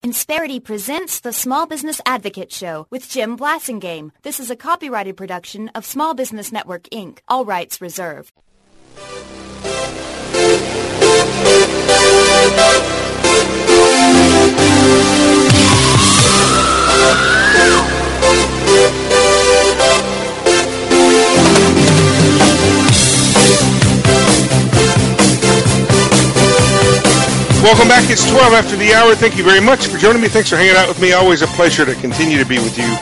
Insperity presents the Small Business Advocate Show with Jim Blasingame. This is a copyrighted production of Small Business Network, Inc. All rights reserved. Welcome back. It's 12 after the hour. Thank you very much for joining me. Thanks for hanging out with me. Always a pleasure to continue to be with you.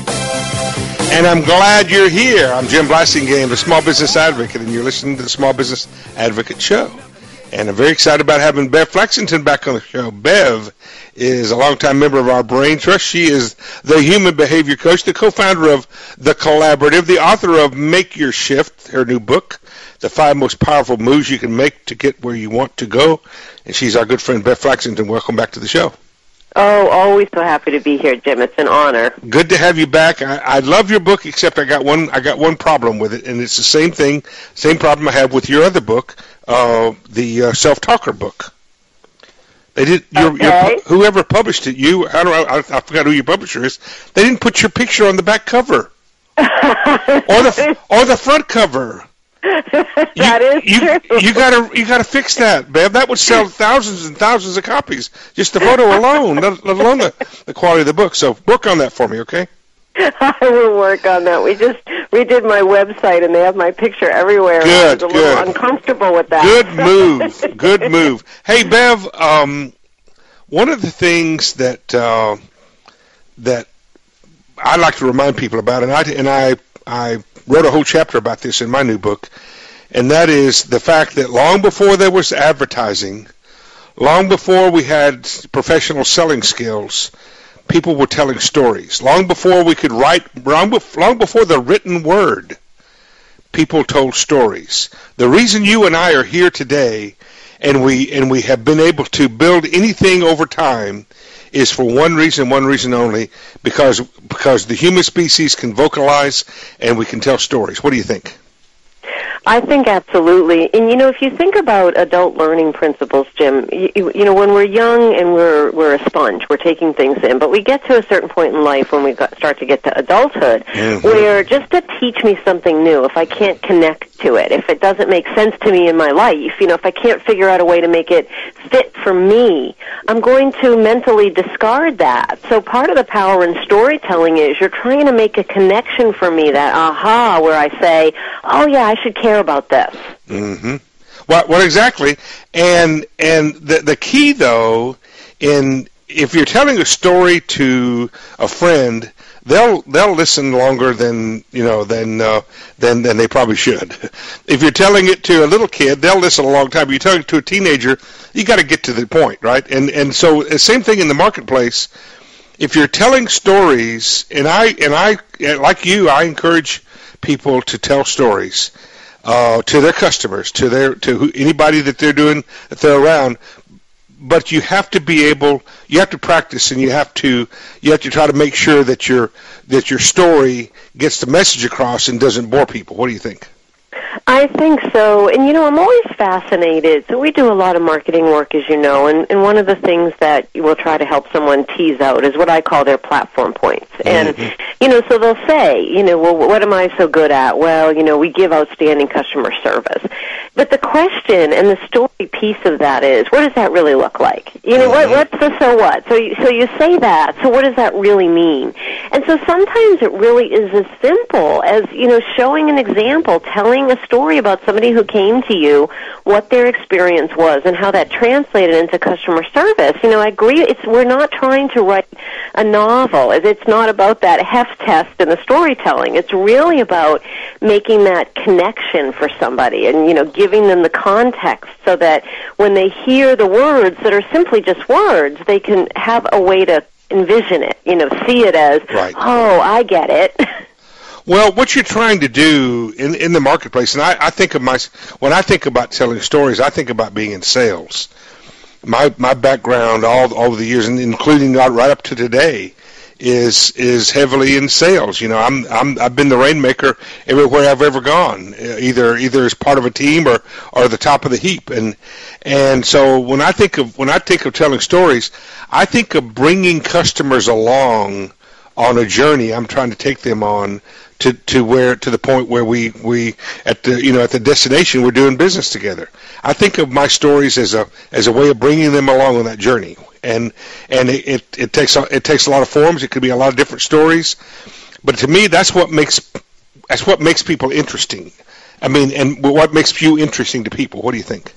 And I'm glad you're here. I'm Jim Blasingame, the Small Business Advocate, and you're listening to the Small Business Advocate Show. And I'm very excited about having Bev Flaxington back on the show. Bev is a longtime member of our Brain Trust. She is the human behavior coach, the co-founder of The Collaborative, the author of Make Your Shift, her new book, The 5 Most Powerful Moves You Can Make to Get Where You Want to Go. And she's our good friend, Bev Flaxington. Welcome back to the show. Oh, always so happy to be here, Jim. It's an honor. Good to have you back. I love your book, except I got one problem with it, and it's the same problem I have with your other book, the Self-Talker book. They did whoever published it. I forgot who your publisher is. They didn't put your picture on the back cover or the front cover. That is true. You gotta fix that, Bev. That would sell thousands and thousands of copies. Just the photo alone, let alone the quality of the book. So work on that for me, okay? I will work on that. We just redid my website, and they have my picture everywhere. Good, I was a little uncomfortable with that. Good move. Hey, Bev. One of the things that that I like to remind people about, and I wrote a whole chapter about this in my new book, and that is the fact that long before there was advertising, long before we had professional selling skills, people were telling stories. Long before we could write, long before the written word, people told stories. The reason you and I are here today, and we have been able to build anything over time, is for one reason only, because the human species can vocalize and we can tell stories. What do you think? I think absolutely. And, if you think about adult learning principles, Jim, when we're young and we're a sponge, we're taking things in, but we get to a certain point in life when we start to get to adulthood, where just to teach me something new, if I can't connect to it, if it doesn't make sense to me in my life, if I can't figure out a way to make it fit for me, I'm going to mentally discard that. So part of the power in storytelling is you're trying to make a connection for me, that aha, where I say, oh yeah, I should care about this. Mm-hmm. Well, exactly. And the key, though, if you're telling a story to a friend, they'll listen longer than they probably should. If you're telling it to a little kid, they'll listen a long time. If you're telling it to a teenager, you got to get to the point, right? And so the same thing in the marketplace. If you're telling stories, and I like you, I encourage people to tell stories to their customers, to anybody that they're around. But you have to practice, and you have to try to make sure that your story gets the message across and doesn't bore people. What do you think? I think so. And, I'm always fascinated. So we do a lot of marketing work, as you know, and one of the things that we'll try to help someone tease out is what I call their platform points. And, so they'll say, well, what am I so good at? Well, we give outstanding customer service. But the question and the story piece of that is, what does that really look like? What's the so what? So you say that, so what does that really mean? And so sometimes it really is as simple as, showing an example, telling a story about somebody who came to you, what their experience was, and how that translated into customer service. I agree, we're not trying to write a novel. It's not about that heft test in the storytelling. It's really about making that connection for somebody and, giving them the context so that when they hear the words that are simply just words, they can have a way to envision it, see it as, right. Oh, I get it. Well, what you're trying to do in the marketplace, and I think of when I think about telling stories, I think about being in sales. My background all over the years, and including right up to today, is heavily in sales. I've been the rainmaker everywhere I've ever gone, either as part of a team or the top of the heap. And so when I think of telling stories, I think of bringing customers along on a journey I'm trying to take them on to the point where we at the destination we're doing business together. I think of my stories as a way of bringing them along on that journey, and it takes a lot of forms. It could be a lot of different stories, but to me that's what makes people interesting. I mean, and what makes you interesting to people? What do you think?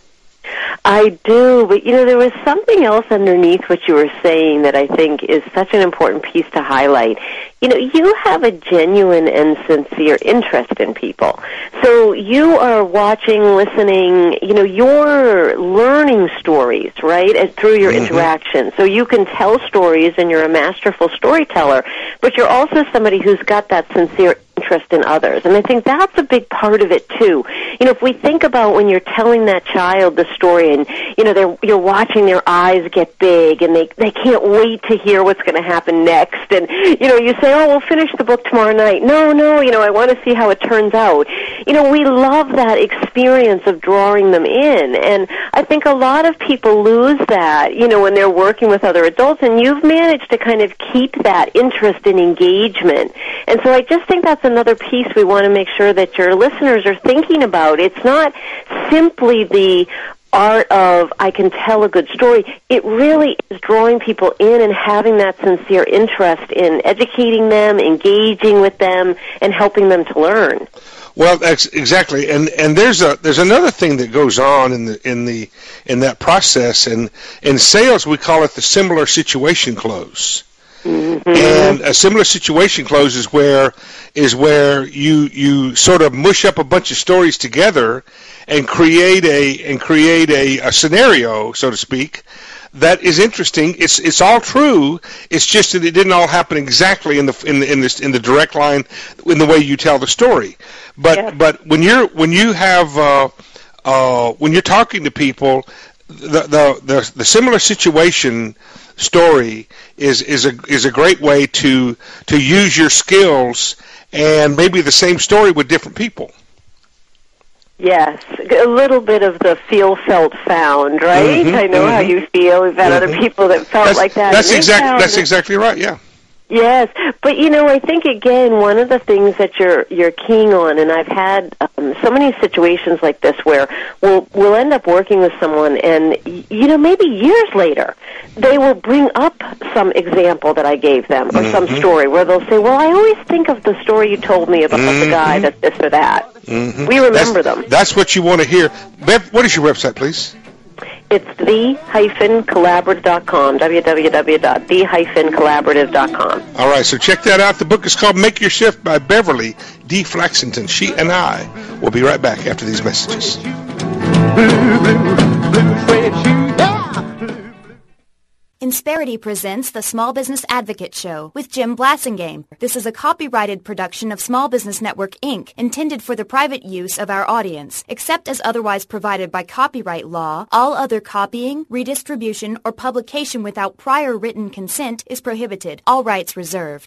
I do, but there was something else underneath what you were saying that I think is such an important piece to highlight. You have a genuine and sincere interest in people. So you are watching, listening, you're learning stories, right, through your interaction. So you can tell stories and you're a masterful storyteller, but you're also somebody who's got that sincere interest in others. And I think that's a big part of it too. If we think about when you're telling that child the story and, you're watching their eyes get big and they can't wait to hear what's going to happen next. And, you say, oh, we'll finish the book tomorrow night. No, I want to see how it turns out. We love that experience of drawing them in. And I think a lot of people lose that, when they're working with other adults. And you've managed to kind of keep that interest and engagement. And so I just think that's another piece we want to make sure that your listeners are thinking about. It's not simply the art of I can tell a good story. It really is drawing people in and having that sincere interest in educating them, engaging with them, and helping them to learn. Well, exactly, and there's another thing that goes on in that process, and in sales we call it the similar situation close. Mm-hmm. And a similar situation close is where you sort of mush up a bunch of stories together and create a scenario, so to speak, that is interesting. It's all true. It's just that it didn't all happen exactly in the direct line in the way you tell the story. But when you're talking to people, the similar situation story is a great way to use your skills and maybe the same story with different people. Yes, a little bit of the feel, felt, found, right? I know how you feel. We've had other people that felt like that. That's exactly right. Yeah. Yes, but I think again one of the things that you're keying on, and I've had so many situations like this where we'll end up working with someone, and maybe years later they will bring up some example that I gave them or some story where they'll say, "Well, I always think of the story you told me about the guy that's this or that." We remember them. That's what you want to hear. Bev, what is your website, please? It's the-collaborative.com, www.the-collaborative.com. All right, so check that out. The book is called Make Your Shift by Beverly D. Flaxington. She and I will be right back after these messages. Insperity presents the Small Business Advocate Show with Jim Blasingame. This is a copyrighted production of Small Business Network, Inc., intended for the private use of our audience. Except as otherwise provided by copyright law, all other copying, redistribution, or publication without prior written consent is prohibited. All rights reserved.